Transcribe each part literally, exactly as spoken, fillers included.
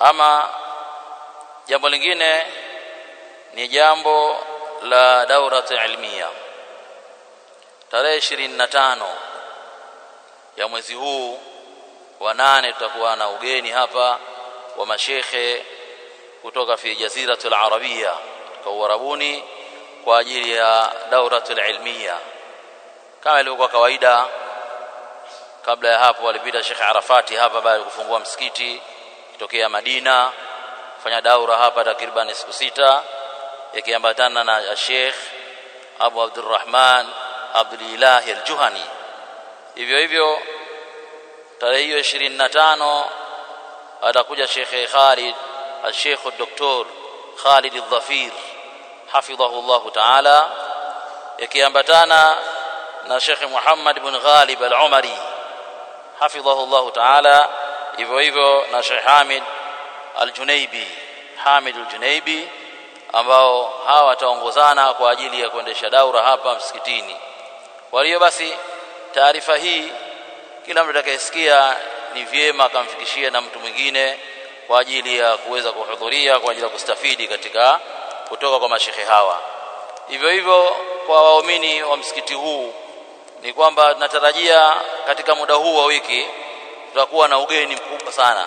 Ama jambo lingine ni jambo la dauratu ilmiya. Tarehe ishirini na tano ya mwezi huu wa nane tutakuwa na ugeni hapa wa mashekhe kutoka fi jaziratul arabia kwa Uarabuni kwa ajili ya dauratul ilmiya. Kama ilivyokuwa kawaida, kabla ya hapo walipita Sheikh Arafati hapa baada ya kufungua msikiti kutokea Madina, kufanya daura hapa takriban siku sita, ikiambatana na Sheikh Abu Abdurrahman Abdullah al-Juhani. Hivyo hivyo tarehe hiyo ishirini na tano atakuja Sheikh Khalid al-Sheikh Dr. Khalid al-Dhafir hafidhahu Allah ta'ala, ikiambatana na Sheikh Muhammad ibn Ghalib al-Umari hafidhahu Allah ta'ala, hivyo hivyo na Sheikh Hamid al-Junaibi Hamid al-Junaibi, ambao hawa wataongozana kwa ajili ya kuendesha daura hapa msikitini. Kwa hiyo basi taarifa hii kila mtu atakayesikia ni vyema akamfikishia na mtu mwingine kwa ajili ya kuweza kuhudhuria, kwa ajili ya kustafidi katika kutoka kwa mashekhe hawa. Hivyo hivyo kwa waumini wa msikiti huu ni kwamba tunatarajia katika muda huu wa wiki tutakuwa na ugeni mkubwa sana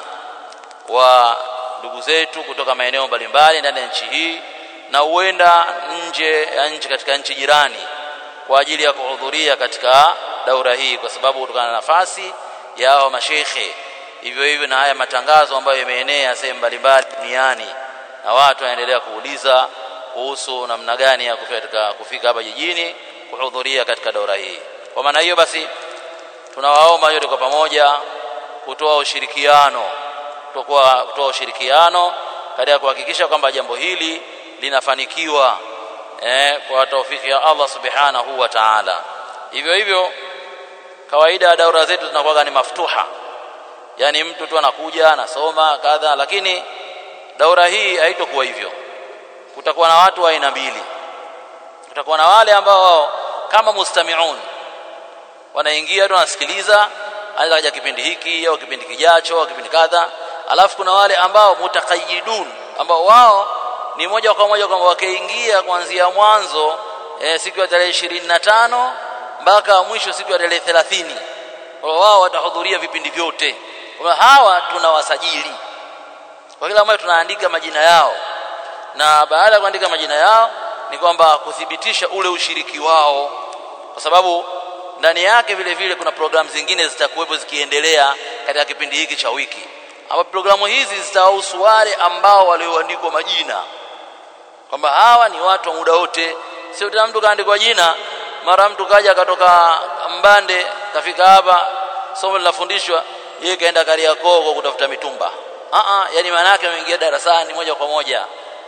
wa ndugu zetu kutoka maeneo mbalimbali ndani ya nchi hii na huenda nje ya nchi, katika nchi jirani, kwa ajili ya kuhudhuria katika daura hii, kwa sababu kutokana na nafasi ya hao mashekhe. Hivyo hivyo na haya matangazo ambayo yameenea sehemu mbalimbali duniani, na watu wanaendelea kuuliza kuhusu namna gani ya kufika kufika hapa jijini kuhudhuria katika daura hii. Kwa maana hiyo basi tunawaomba yote kwa pamoja kutoa ushirikiano kutoa kutoa ushirikiano katika kuhakikisha kwamba jambo hili linafanikiwa eh kwa taufiki ya Allah subhanahu wa ta'ala. Hivyo hivyo kawaida daura zetu zinakuwa ni maftuha, yani mtu tu anakuja anasoma kadha, lakini daura hii haitokuwa hivyo. Kutakuwa na watu wa aina mbili. Kutakuwa na wale ambao kama mustami'un wanaingia tu wanasikiliza, anaweza kuja kipindi hiki au kipindi kijacho au kipindi kadha. Alafu kuna wale ambao mutaqayyidun, ambao wao ni moja kwa moja kwamba wakiingia kuanzia mwanzo eh, siku ya tarehe ishirini na tano mpaka mwisho siku ya tarehe thelathini, wao watahudhuria vipindi vyote. Kwa hawa tunawasajili, kwa kila mmoja tunaandika majina yao, na baada ya kuandika majina yao ni kwamba kuthibitisha ule ushiriki wao, kwa sababu ndani yake vile vile kuna programu zingine zitakuwepo zikiendelea katika kipindi hiki cha wiki, ambapo programu hizi zitahusu wale ambao walioandikwa majina, kwamba hawa ni watu wa muda wote. Sio tena mtu kaandikwa jina, mara mtu kaja akatoka Mbande kafika hapa somo linafundishwa, yeye kaenda Kariakoo kwa kutafuta mitumba. Ah ah, yani maana yake ameingia darasani moja kwa moja.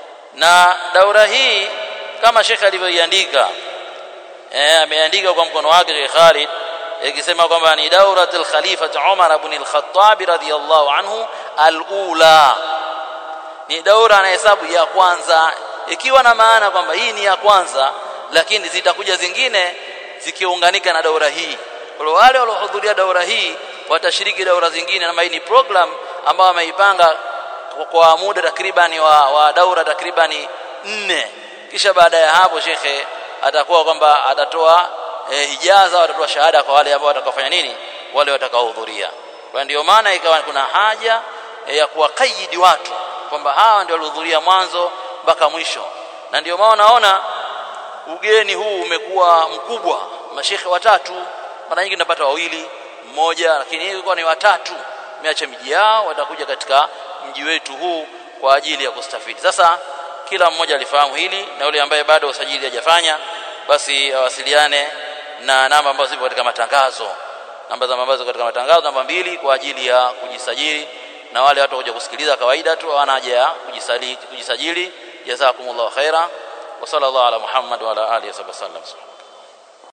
Na daura hii kama Sheikh alivyoiandika, eh ameandika kwa mkono wake Sheikh Khalid, ikisema kwamba ni dauratul Khalifa Umar ibn al-Khattab radhiyallahu anhu al-ula, ni daura na hesabu ya kwanza, ikiwa na maana kwamba hii ni ya kwanza, lakini zitakuja zingine zikiunganika na daura hii. Kwa wale waliohudhuria daura hii watashiriki daura zingine, na hii ni program ambayo ameipanga kwa muda takriban wa, wa daura takriban nne. Kisha baada ya hapo shekhe atakuwa kwamba atatoa eh, hijaza, atatoa shahada kwa wale ambao watakafanya nini, wale watakaohudhuria. Kwa ndio maana ikawa kuna haja eh, ya kuwakaidi watu kwamba hawa ndio walihudhuria mwanzo mpaka mwisho. Na ndio maana naona ugeni huu umekuwa mkubwa, mashekhe watatu, mara nyingi tunapata wawili mmoja, lakini hii ilikuwa ni watatu, meacha miji yao watakuja katika mji wetu huu kwa ajili ya kustafidi. Sasa kila mmoja alifahamu hili, na yule ambaye bado usajili hajafanya basi awasiliane na namba ambazo zipo katika matangazo. Namba za ambazo katika matangazo namba mbili kwa ajili ya kujisajili, na wale watu waje kusikiliza kawaida tu hawana haja ya kujisajili kujisajili. Jazakumullahu khaira wa sallallahu ala Muhammad wa ala alihi wasallam.